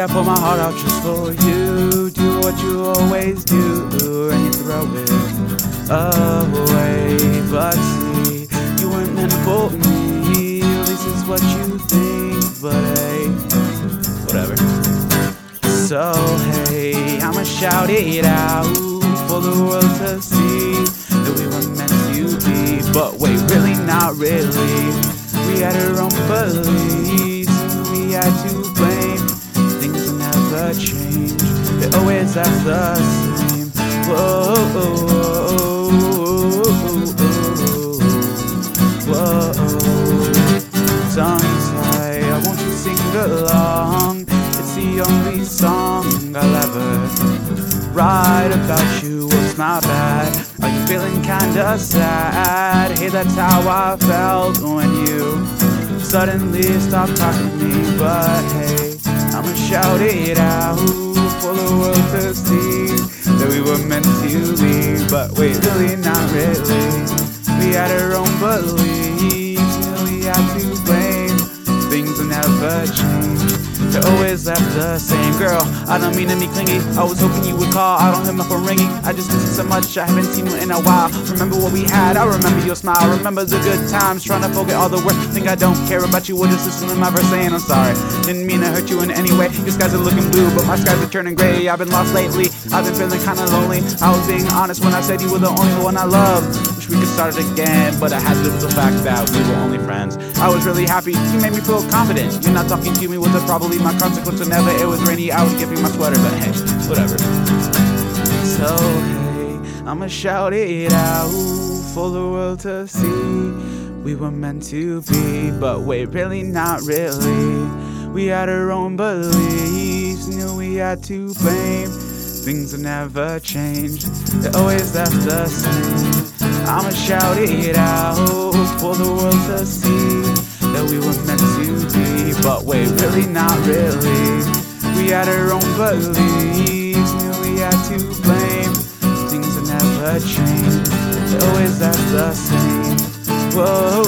I pour my heart out just for you. Do what you always do, and you throw it away. But see, you weren't meant for me. At least it's what you think, but hey, whatever. So hey, I'ma shout it out for the world to see that we were meant to be. But wait, really, not really. We had our own beliefs, we had to blame. Things never change, they always act the same. Whoa, whoa, whoa, whoa. Some say, won't you sing along? It's the only song I'll ever write about you. What's my bad? Are you feeling kinda sad? Hey, that's how I felt when you suddenly stopped talking to me. But hey, I'ma shout it out for the world to see that we were meant to be. But wait, really, not really. We had our own beliefs, we had to blame. Things will never change, they always left the same. Girl, I don't mean to be clingy, I was hoping you would call. I don't hear my phone ringing, I just miss you so much. I haven't seen you in a while. Remember what we had, I remember your smile. Remember the good times, trying to forget all the work. Think I don't care about you, or just listen to my verse saying I'm sorry. Didn't mean to hurt you in any way. Your skies are looking blue, but my skies are turning gray. I've been lost lately, I've been feeling kinda lonely. I was being honest when I said you were the only one I loved. Wish we could start it again, but I had to live with the fact that we were only friends. I was really happy, you made me feel confident. You're not talking to me was probably my consequence. Whenever it was rainy, I would give you my sweater, but hey, whatever. So hey, I'ma shout it out for the world to see. We were meant to be, but wait, really, not really. We had our own beliefs, knew we had to blame. Things will never change, they always left the same. I'ma shout it out for the world to see that we were meant to be. But wait, really, not really. We had our own beliefs, knew we had to blame. Things will never change, they always left the same. Whoa.